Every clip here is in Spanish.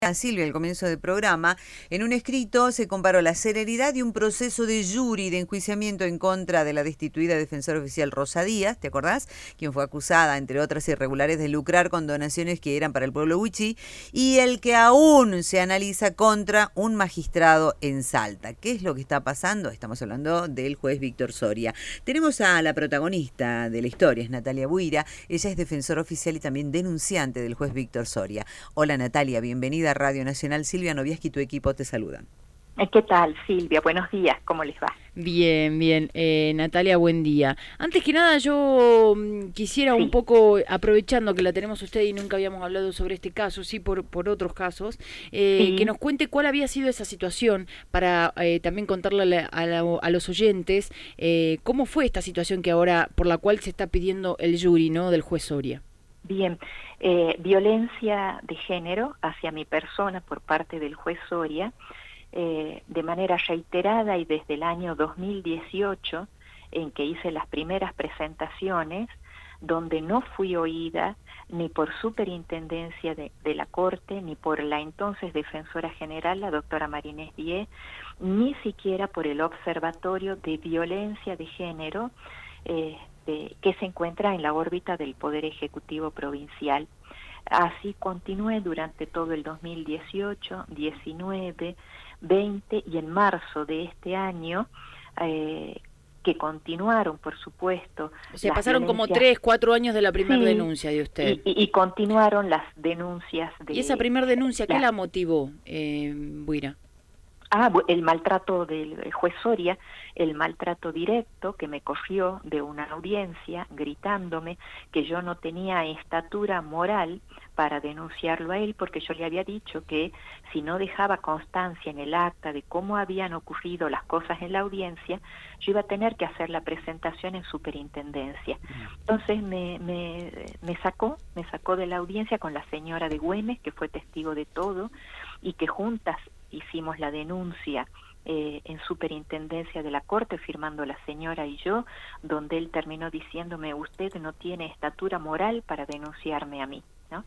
A Silvia al comienzo del programa, en un escrito se comparó la celeridad de un proceso de jury de enjuiciamiento en contra de la destituida defensora oficial Rosa Díaz, ¿te acordás? Quien fue acusada, entre otras irregulares, de lucrar con donaciones que eran para el pueblo huichí, y el que aún se analiza contra un magistrado en Salta. ¿Qué es lo que está pasando? Estamos hablando del juez Víctor Soria. Tenemos a la protagonista de la historia, es Natalia Buira. Ella es defensora oficial y también denunciante del juez Víctor Soria. Hola Natalia, bienvenida a Radio Nacional. Silvia Noviaski y tu equipo te saludan. ¿Qué tal, Silvia? Buenos días, ¿cómo les va? Bien, bien. Natalia, buen día. Antes que nada, yo quisiera un poco, aprovechando que la tenemos usted y nunca habíamos hablado sobre este caso, sí por otros casos, que nos cuente cuál había sido esa situación para también contarle a los oyentes cómo fue esta situación que ahora, por la cual se está pidiendo el jury, ¿no?, del juez Soria. Bien, violencia de género hacia mi persona por parte del juez Soria, de manera reiterada y desde el año 2018, en que hice las primeras presentaciones, donde no fui oída ni por superintendencia de la Corte, ni por la entonces defensora general, la doctora Marinés Diez, ni siquiera por el Observatorio de Violencia de Género, que se encuentra en la órbita del Poder Ejecutivo Provincial. Así continué durante todo el 2018, 19, 20 y en marzo de este año, que continuaron, por supuesto. O sea, pasaron como 3, 4 años de la primera denuncia de usted. Y continuaron las denuncias de... ¿Y esa primera denuncia qué la motivó, Buira? El maltrato del juez Soria, el maltrato directo que me cogió de una audiencia gritándome que yo no tenía estatura moral para denunciarlo a él, porque yo le había dicho que si no dejaba constancia en el acta de cómo habían ocurrido las cosas en la audiencia, yo iba a tener que hacer la presentación en superintendencia. Entonces me sacó de la audiencia con la señora de Güemes, que fue testigo de todo, y que juntas hicimos la denuncia en superintendencia de la Corte, firmando la señora y yo, donde él terminó diciéndome: usted no tiene estatura moral para denunciarme a mí, ¿no?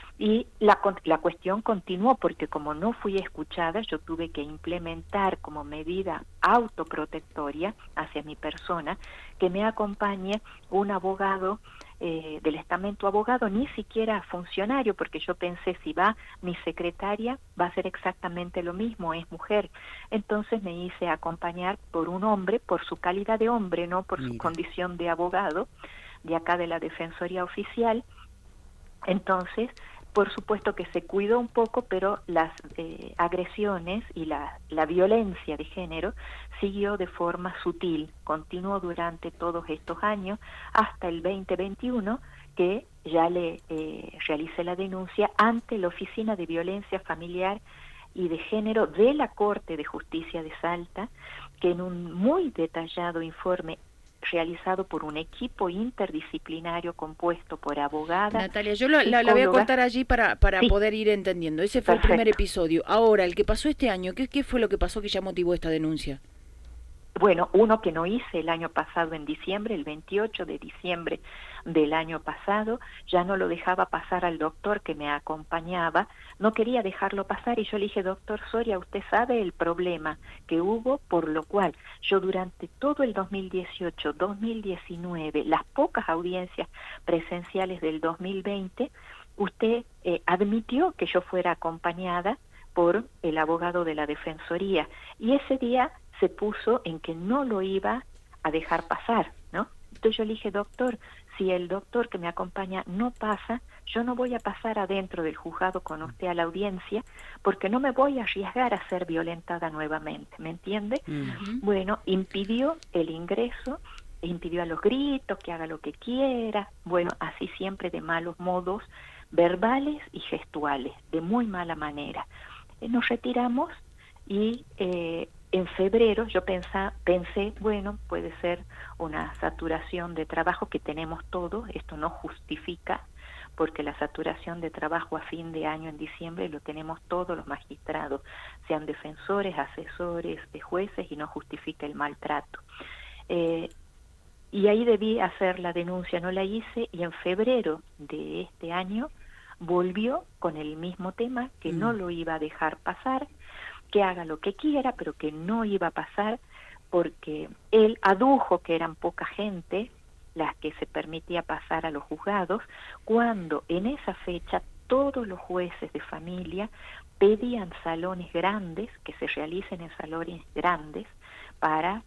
Y la cuestión continuó, porque como no fui escuchada, yo tuve que implementar como medida autoprotectoria hacia mi persona que me acompañe un abogado del estamento abogado, ni siquiera funcionario, porque yo pensé, si va mi secretaria va a ser exactamente lo mismo, es mujer. Entonces me hice acompañar por un hombre, por su calidad de hombre, no por su condición de abogado, de acá de la Defensoría Oficial. Entonces, por supuesto que se cuidó un poco, pero las agresiones y la violencia de género siguió de forma sutil, continuó durante todos estos años, hasta el 2021, que ya le realicé la denuncia ante la Oficina de Violencia Familiar y de Género de la Corte de Justicia de Salta, que en un muy detallado informe realizado por un equipo interdisciplinario compuesto por abogadas. Natalia, yo la voy a cortar allí para poder ir entendiendo. Ese fue el primer episodio. Ahora, el que pasó este año, ¿qué fue lo que pasó que ya motivó esta denuncia? Bueno, uno que no hice el año pasado en diciembre, el 28 de diciembre del año pasado, ya no lo dejaba pasar al doctor que me acompañaba, no quería dejarlo pasar, y yo le dije: doctor Soria, usted sabe el problema que hubo, por lo cual yo durante todo el 2018, 2019, las pocas audiencias presenciales del 2020, usted admitió que yo fuera acompañada por el abogado de la Defensoría, y ese día se puso en que no lo iba a dejar pasar, ¿no? Entonces yo le dije: doctor, si el doctor que me acompaña no pasa, yo no voy a pasar adentro del juzgado con usted a la audiencia, porque no me voy a arriesgar a ser violentada nuevamente, ¿me entiende? Bueno, impidió el ingreso, impidió a los gritos, que haga lo que quiera, bueno, así siempre de malos modos, verbales y gestuales, de muy mala manera. Nos retiramos y en febrero yo pensé, bueno, puede ser una saturación de trabajo que tenemos todos, esto no justifica, porque la saturación de trabajo a fin de año en diciembre lo tenemos todos los magistrados, sean defensores, asesores de jueces, y no justifica el maltrato. Y ahí debí hacer la denuncia, no la hice, y en febrero de este año volvió con el mismo tema, que no lo iba a dejar pasar, que haga lo que quiera, pero que no iba a pasar, porque él adujo que eran poca gente las que se permitía pasar a los juzgados, cuando en esa fecha todos los jueces de familia pedían salones grandes, que se realicen en salones grandes, para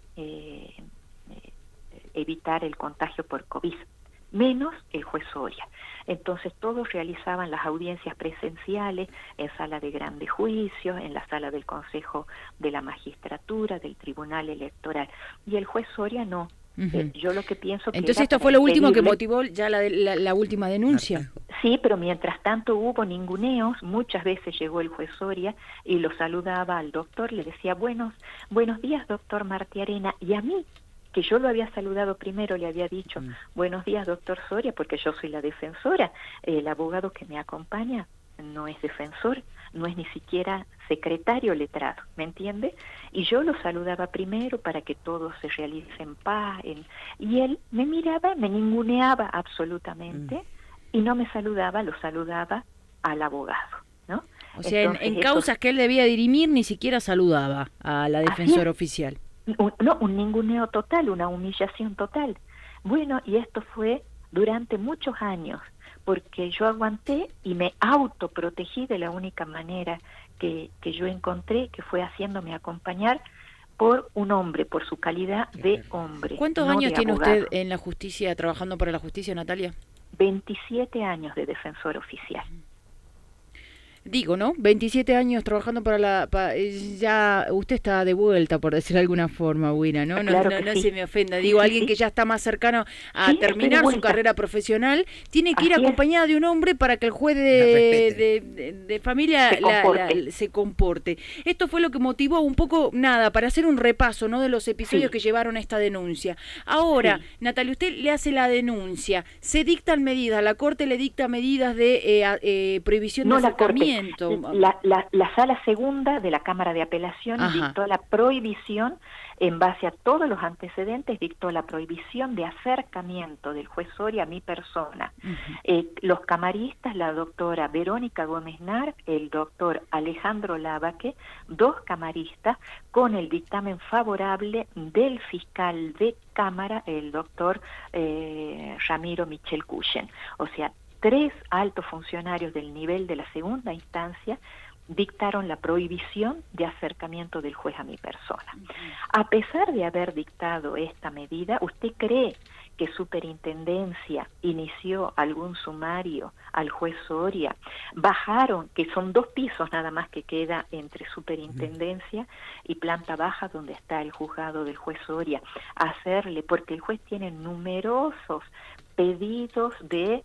evitar el contagio por COVID, menos el juez Soria. Entonces todos realizaban las audiencias presenciales en sala de grandes juicios, en la sala del Consejo de la Magistratura, del Tribunal Electoral, y el juez Soria no. Yo lo que pienso que entonces esto fue lo último que motivó ya la última denuncia. Sí, pero mientras tanto hubo ninguneos. Muchas veces llegó el juez Soria y lo saludaba al doctor, le decía buenos días, doctor Martiarena, y a mí, que yo lo había saludado primero, le había dicho buenos días, doctor Soria, porque yo soy la defensora. El abogado que me acompaña no es defensor, no es ni siquiera secretario letrado, ¿me entiende? Y yo lo saludaba primero para que todo se realice en paz, y él me miraba, me ninguneaba absolutamente, y no me saludaba, lo saludaba al abogado, ¿no? O sea, entonces, en causas que él debía dirimir ni siquiera saludaba a la defensora oficial. Un ninguneo total, una humillación total. Bueno, y esto fue durante muchos años, porque yo aguanté y me autoprotegí de la única manera que yo encontré, que fue haciéndome acompañar por un hombre, por su calidad de hombre. ¿Cuántos años tiene usted en la justicia, trabajando para la justicia, Natalia? 27 años de defensor oficial. Digo, ¿no? 27 años trabajando para ya usted está de vuelta, por decir de alguna forma, Wira, ¿no? Claro no sí. se me ofenda. Digo, alguien que ya está más cercano a terminar su carrera profesional, tiene que ir acompañada de un hombre para que el juez de familia se comporte. Esto fue lo que motivó un poco, para hacer un repaso, ¿no? De los episodios que llevaron a esta denuncia. Ahora, Natalia, usted le hace la denuncia, se dictan medidas, la Corte le dicta medidas de prohibición de acercamiento. La sala segunda de la Cámara de Apelación dictó la prohibición, en base a todos los antecedentes, dictó la prohibición de acercamiento del juez Soria a mi persona. Los camaristas, la doctora Verónica Gómez Nar, el doctor Alejandro Lavaque, 2 camaristas, con el dictamen favorable del fiscal de Cámara, el doctor Ramiro Michel Cuyen. O sea, 3 altos funcionarios del nivel de la segunda instancia dictaron la prohibición de acercamiento del juez a mi persona. A pesar de haber dictado esta medida, ¿usted cree que Superintendencia inició algún sumario al juez Soria? Bajaron, que son 2 pisos nada más que queda entre Superintendencia y planta baja donde está el juzgado del juez Soria, a hacerle, porque el juez tiene numerosos pedidos de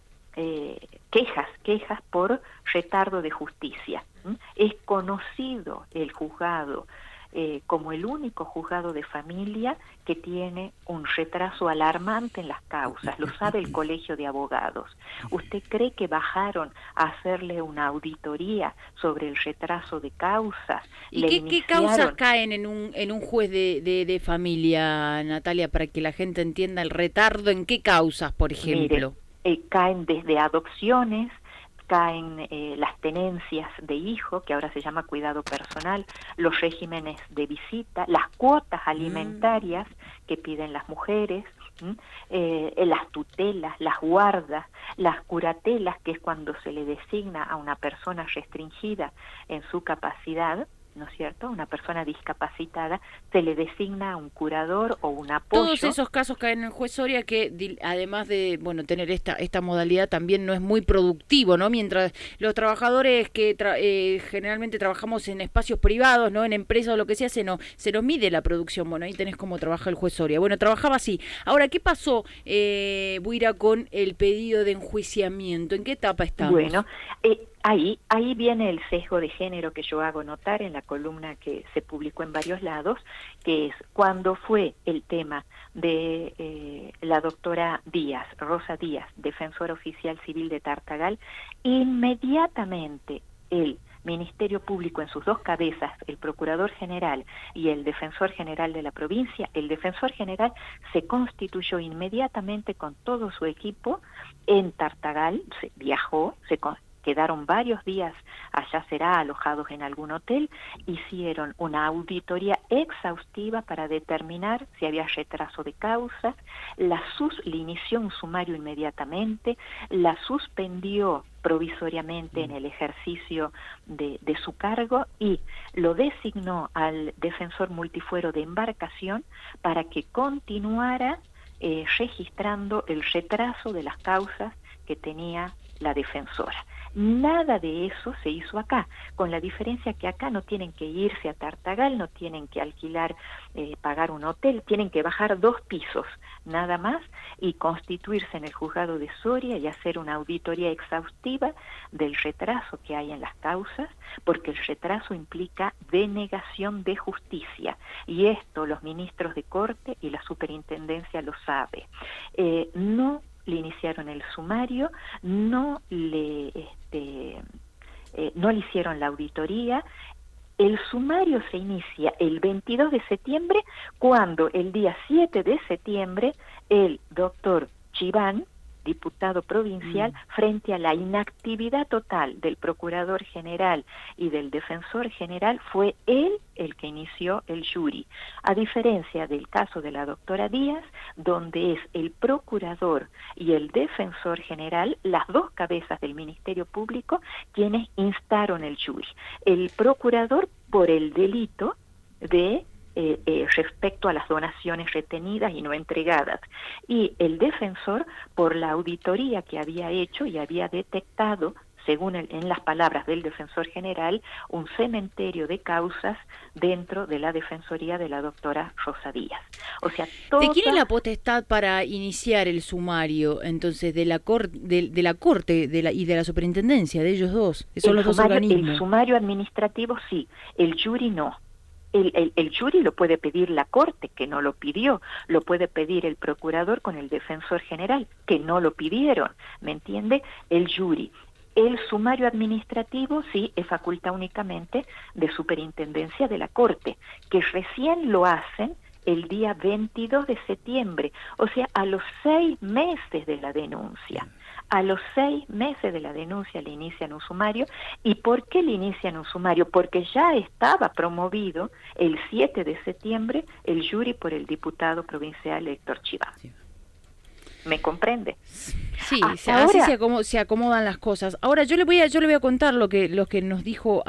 quejas por retardo de justicia. Es conocido el juzgado como el único juzgado de familia que tiene un retraso alarmante en las causas, lo sabe el Colegio de Abogados. ¿Usted cree que bajaron a hacerle una auditoría sobre el retraso de causas? ¿Y qué causas caen en un juez de familia, Natalia, para que la gente entienda el retardo? ¿En qué causas, por ejemplo? Mire, caen desde adopciones, caen las tenencias de hijo, que ahora se llama cuidado personal, los regímenes de visita, las cuotas alimentarias que piden las mujeres, las tutelas, las guardas, las curatelas, que es cuando se le designa a una persona restringida en su capacidad, ¿no es cierto? Una persona discapacitada, se le designa un curador o un apoyo. Todos esos casos caen en el juez Soria, que además de tener esta modalidad, también no es muy productivo, ¿no? Mientras los trabajadores que generalmente trabajamos en espacios privados, ¿no? En empresas o lo que sea, se nos mide la producción. Bueno, ahí tenés cómo trabaja el juez Soria. Bueno, trabajaba así. Ahora, ¿qué pasó, Buira, con el pedido de enjuiciamiento? ¿En qué etapa estamos? Bueno, ahí viene el sesgo de género que yo hago notar en la columna que se publicó en varios lados, que es cuando fue el tema de la doctora Díaz, Rosa Díaz, defensora oficial civil de Tartagal, inmediatamente el Ministerio Público en sus 2 cabezas, el Procurador General y el Defensor General de la provincia, el Defensor General se constituyó inmediatamente con todo su equipo en Tartagal, viajó, quedaron varios días allá, será alojados en algún hotel, hicieron una auditoría exhaustiva para determinar si había retraso de causas, le inició un sumario inmediatamente, la suspendió provisoriamente en el ejercicio de su cargo y lo designó al defensor multifuero de embarcación para que continuara registrando el retraso de las causas que tenía la defensora. Nada de eso se hizo acá, con la diferencia que acá no tienen que irse a Tartagal, no tienen que alquilar, pagar un hotel, tienen que bajar 2 pisos, nada más, y constituirse en el juzgado de Soria y hacer una auditoría exhaustiva del retraso que hay en las causas, porque el retraso implica denegación de justicia, y esto los ministros de Corte y la superintendencia lo sabe. No le iniciaron el sumario, no le hicieron la auditoría. El sumario se inicia el 22 de septiembre, cuando el día 7 de septiembre el doctor Chiván, diputado provincial, frente a la inactividad total del procurador general y del defensor general, fue él el que inició el jury. A diferencia del caso de la doctora Díaz, donde es el procurador y el defensor general, las 2 cabezas del Ministerio Público, quienes instaron el jury. El procurador por el delito de respecto a las donaciones retenidas y no entregadas, y el defensor por la auditoría que había hecho y había detectado, según en las palabras del defensor general, un cementerio de causas dentro de la defensoría de la doctora Rosa Díaz. O sea, ¿de quién es la potestad para iniciar el sumario, entonces, de la Corte y de la superintendencia, de ellos dos? Son los dos organismos. El sumario administrativo sí, el jury no. El jury lo puede pedir la Corte, que no lo pidió, lo puede pedir el procurador con el defensor general, que no lo pidieron, ¿me entiende? El jury. El sumario administrativo sí es facultad únicamente de superintendencia de la Corte, que recién lo hacen el día 22 de septiembre, o sea, a los 6 meses de la denuncia. A los 6 meses de la denuncia le inician un sumario. ¿Y por qué le inician un sumario? Porque ya estaba promovido el 7 de septiembre el jury por el diputado provincial Héctor Chiván. Sí. ¿Me comprende? Sí, así se acomodan las cosas. Ahora yo le voy a contar lo que nos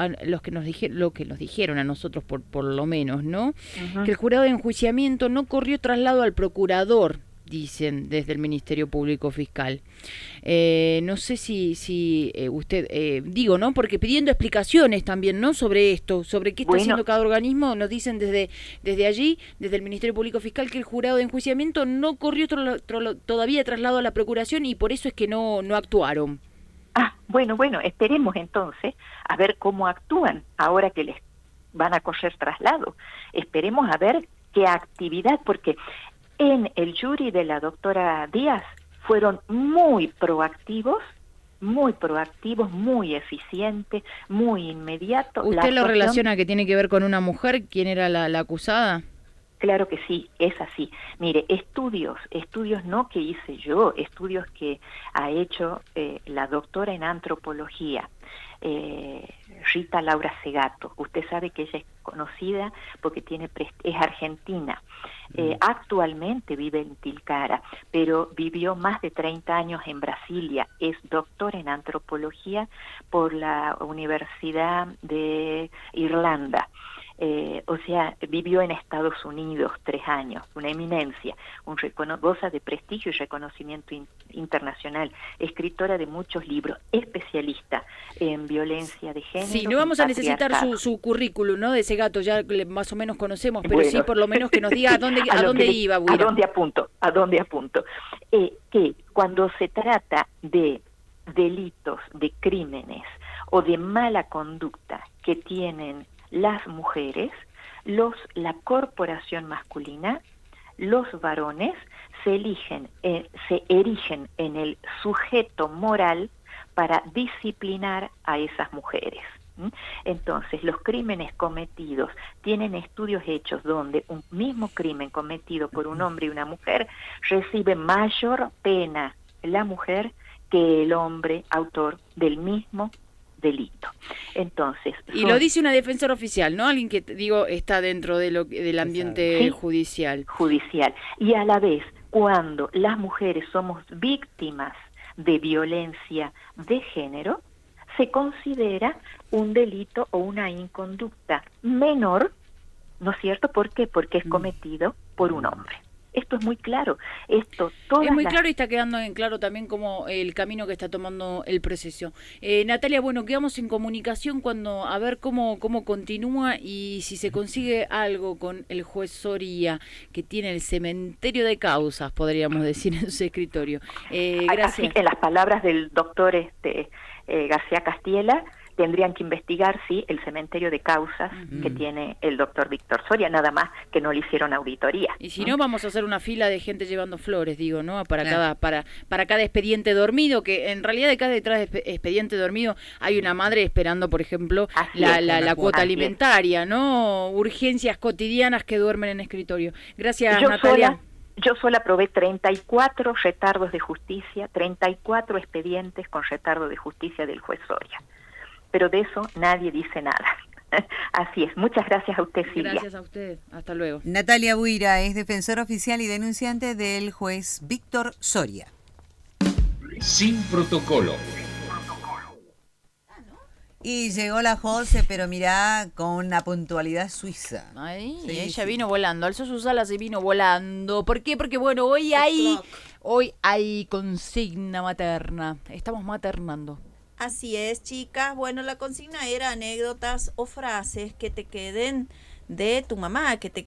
dijeron a nosotros por lo menos, ¿no? Que el jurado de enjuiciamiento no corrió traslado al procurador, dicen desde el Ministerio Público Fiscal. No sé si usted, digo, ¿no? Porque pidiendo explicaciones también, ¿no? Sobre esto, sobre qué está haciendo cada organismo, nos dicen desde allí, desde el Ministerio Público Fiscal, que el jurado de enjuiciamiento no corrió todavía traslado a la Procuración y por eso es que no actuaron. Bueno, esperemos entonces a ver cómo actúan ahora que les van a correr traslado. Esperemos a ver qué actividad, porque en el jury de la doctora Díaz fueron muy proactivos, muy eficientes, muy inmediatos. ¿Usted lo relaciona que tiene que ver con una mujer? ¿Quién era la acusada? Claro que sí, es así. Mire, estudios no que hice yo, estudios que ha hecho la doctora en antropología, Rita Laura Segato. Usted sabe que ella es conocida porque es argentina. Actualmente vive en Tilcara, pero vivió más de 30 años en Brasilia. Es doctora en antropología por la Universidad de Irlanda. O sea, vivió en Estados Unidos 3 años, una eminencia, goza de prestigio y reconocimiento internacional, escritora de muchos libros, especialista en violencia de género. Sí, no vamos a necesitar su currículum, ¿no? De Segato, ya más o menos conocemos, pero bueno, sí, por lo menos que nos diga a dónde iba. ¿A dónde apunto? Que cuando se trata de delitos, de crímenes o de mala conducta que tienen las mujeres, la corporación masculina, los varones se erigen en el sujeto moral para disciplinar a esas mujeres. Entonces, los crímenes cometidos tienen estudios hechos donde un mismo crimen cometido por un hombre y una mujer recibe mayor pena la mujer que el hombre autor del mismo delito. Entonces, y lo dice una defensora oficial, ¿no? Alguien que, digo, está dentro de del ambiente ¿sí? judicial. Judicial. Y a la vez, cuando las mujeres somos víctimas de violencia de género, se considera un delito o una inconducta menor, ¿no es cierto? ¿Por qué? Porque es cometido por un hombre. Esto es muy claro. Esto es muy claro y está quedando en claro también como el camino que está tomando el proceso. Natalia, bueno, quedamos en comunicación cuando a ver cómo continúa y si se consigue algo con el juez Soria, que tiene el cementerio de causas, podríamos decir, en su escritorio. Gracias. Así que en las palabras del doctor García Castiela, tendrían que investigar, sí, el cementerio de causas que tiene el doctor Víctor Soria, nada más que no le hicieron auditoría. Y si no, vamos a hacer una fila de gente llevando flores, digo, ¿no? Para cada expediente dormido, que en realidad detrás de expediente dormido hay una madre esperando, por ejemplo, la cuota alimentaria, ¿no? Urgencias cotidianas que duermen en escritorio. Gracias, Natalia. Yo sola probé 34 retardos de justicia, 34 expedientes con retardo de justicia del juez Soria. Pero de eso nadie dice nada. Así es. Muchas gracias a usted, Silvia. Gracias a usted. Hasta luego. Natalia Buira es defensora oficial y denunciante del juez Víctor Soria. Sin protocolo. Y llegó la José, pero mirá, con una puntualidad suiza. Ay, sí, ella vino volando, alzó sus alas y vino volando. ¿Por qué? Porque bueno, hoy hay consigna materna. Estamos maternando. Así es, chicas. Bueno, la consigna era anécdotas o frases que te queden de tu mamá, que te